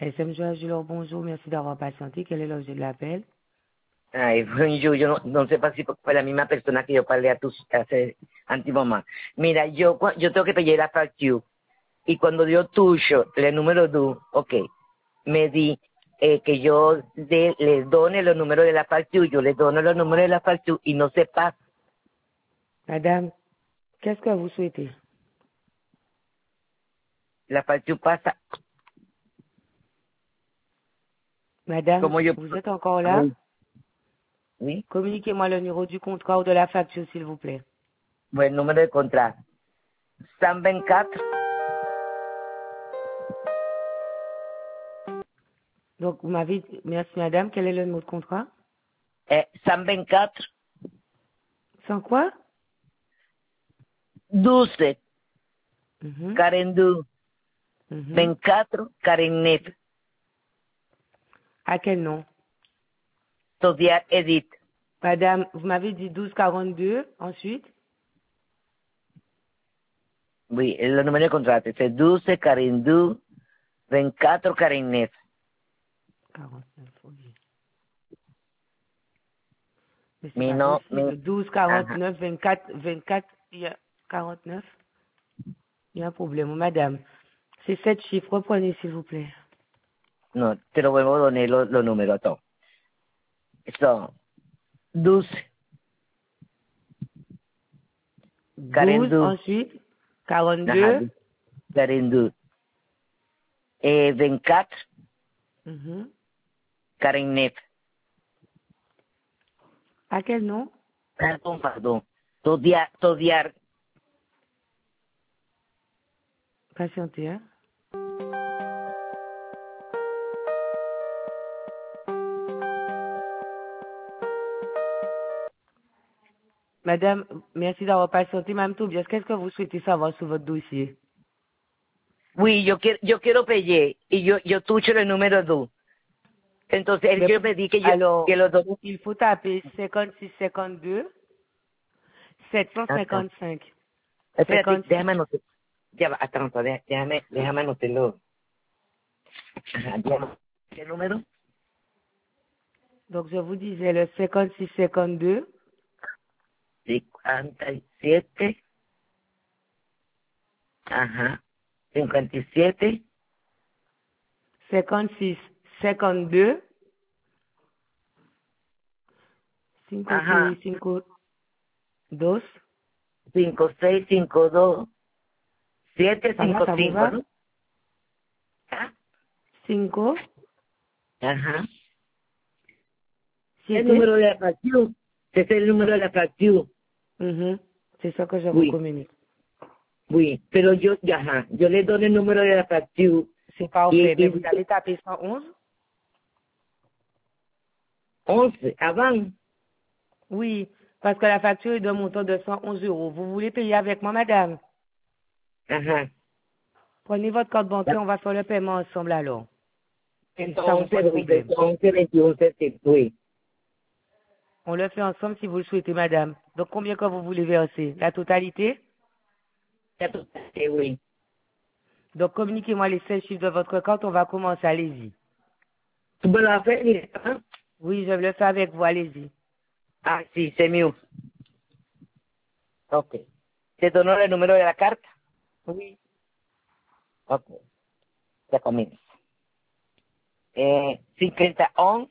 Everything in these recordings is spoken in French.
SM Joachim, bonjour, merci d'avoir patienté. Quel est l'objet de l'appel? Ay, yo no sé si fue la misma persona que yo hablé hace antiguamente. Mira, yo tengo que pedir la factura y cuando yo tuyo el número 2, ok, me di que yo le done los números de la factura, yo le dono los números de la factura y no se pasa. Madame, qu'est-ce que vous souhaitez? La factura pasa. Madame, Como yo, vous êtes encore là? oui, oui. Communiquez-moi le numéro du contrat ou de la facture, s'il vous plaît. Bueno, número de contrato. 124, Donc, vous m'avez dit, merci madame, quel est le numéro de contrat? 124, Sans quoi? 12, Mhm, 42, mhm. 24, 49. À quel nom? Todiar Edith. Madame, vous m'avez dit 1242, ensuite? Oui, el número de contrato. C'est 12, 42, 24, 49. 49, ok. Mais c'est Mais pas non, possible. 12, ajá. 49, 24, 24, il y a 49. Il y a un problème, madame. C'est 7 chiffres. Reprenez, s'il vous plaît. No, te lo vuelvo a donar los números a todos. Son 12, 12, 42, ensuite, ajá, 42. 42, 24, Mhm. 49. À quel nom? Pardon. Todiar. Patientez, hein. Madame, merci d'avoir patienté. Madame Toubias, qu'est-ce que vous souhaitez savoir sur votre dossier? Oui, yo quiero payer y yo tucho el número 2. Entonces Mais yo pedí que alors, que los dos. il faut taper 56 52 Ajá. 755. Espérate, 56. déjame anotar. Ya va, hasta anotar, déjame anotarlo. Ajá, ya. ¿Qué número? Donc, je vous disais le 56 52 57. Ajá. 57. 56 52 Ajá. 5652. 5652. Ça va, ça vous 755, va? ¿no? Ah, 5, ajá. El 7. número de la factura. Ese es el número de la factura. C'est ça que je vous Oui, communique. oui. Pero ajá, yo le doy el número de la factura. C'est parfait. Mais vous Y avez tapé 111? 11, avant. Oui, parce que la facture est d'un montant de 111 euros. Vous voulez payer avec moi, madame? Ajá. Prenez votre carte bancaire, on va faire le paiement ensemble alors. Ça vous 111, pose oui, problème. 11, 21, 7, oui. On le fait ensemble si vous le souhaitez, madame. Donc, combien que vous voulez verser? La totalité? Ya tú sabes, oui. Donc, communiquez-moi les 16 chiffres de votre carte, on va commencer, allez-y. ¿Tú me lo haces directo? Oui, je le fais avec vous, allez-y. Ah, sí, c'est mieux. Ok. ¿Te donó el número de la carta? Oui. Ok. Ya comienza. 51,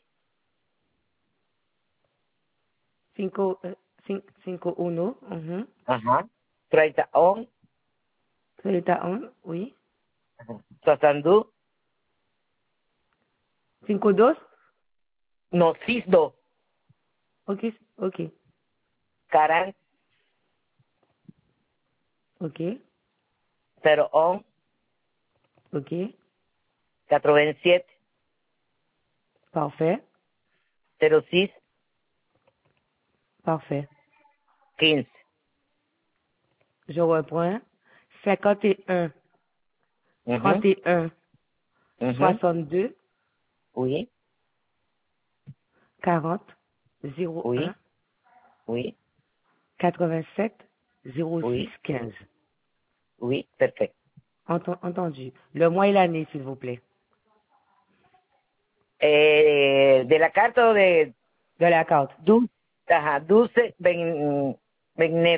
5, 5, 1, ajá. 31, 31, oui. ajá. 62, 5, 2, no, 62, ok, ok, 40, ok, 01, ok, 87, parfait, 06, parfait. 15. Je reprends. 51, Mhm, 31, mhm, 62, oui, 40, 01, oui, oui, 87, 06, oui, 15. oui, perfecto. Entendu. Le mois et l'année, s'il vous plaît. De la carta o de De la carte. 12, ajá, 12, 29.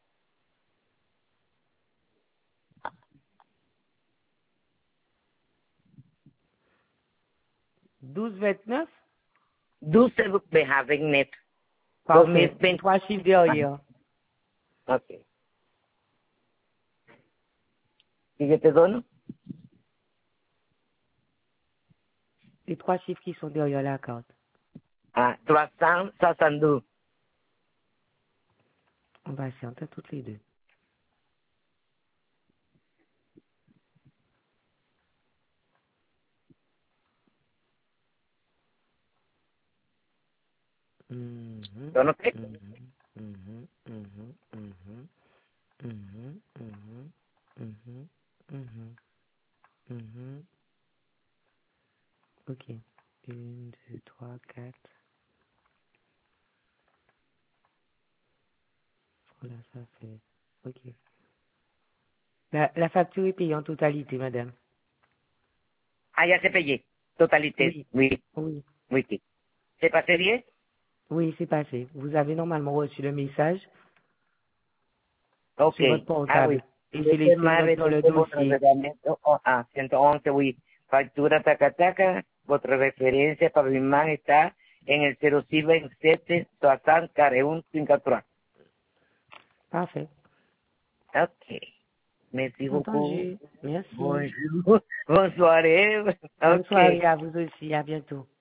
12,29. 12, 29. Parfait. 2020. 3 chiffres derrière. Ok. ¿Y yo te dono? Les 3 chiffres qui sont derrière la carte. Ah, 362. On va chanter toutes les deux. Mhm, ¿Dono qué? mhm, mhm, mhm, mhm, mhm, mhm, mhm, mhm, mhm. Ok. 1, 2, 3, 4. Voilà, ça fait. Ok. La facture est payée en totalité, madame. Ah, ya se payé. Totalité. Oui. Oui, Oui. oui, sí. ¿Se pasé bien? Oui, c'est passé. Vous avez normalement reçu le message Ok. sur votre Ah, oui. portable. Et Y c'est este laissé más dans le reciente vuestro dossier. reglamento, 111, oui. Factura taca, vuestra referencia para mi más está en el 0627 60 41 53. Parfait. Ok. Merci beaucoup. Entendu. Merci. Bonjour. Bonsoir. Bonne Ok. soirée à vous aussi. À bientôt.